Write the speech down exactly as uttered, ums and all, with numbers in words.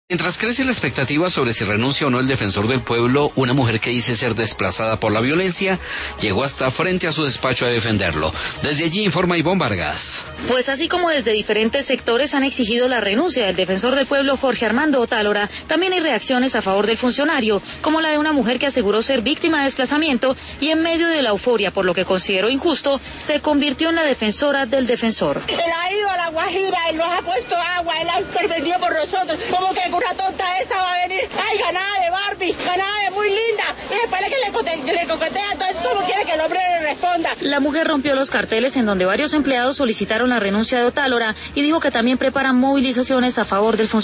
Mientras crece la expectativa sobre si renuncia o no el defensor del pueblo, una mujer que dice ser desplazada por la violencia llegó hasta frente a su despacho a defenderlo. Desde allí informa Ivonne Vargas. Pues así como desde diferentes sectores han exigido la renuncia del defensor del pueblo Jorge Armando Otálora, también hay reacciones a favor del funcionario, como la de una mujer que aseguró ser víctima de desplazamiento y en medio de la euforia por lo que consideró injusto, se convirtió en la defensora del defensor. Él ha ido a La Guajira, él nos ha puesto agua, él ha intervenido por nosotros, como que una tonta esta va a venir, ay, ganada de Barbie, ganada de muy linda, y después que le, cote, que le coquetea, entonces ¿cómo quiere que el hombre le responda? La mujer rompió los carteles en donde varios empleados solicitaron la renuncia de Otálora y dijo que también preparan movilizaciones a favor del funcionario.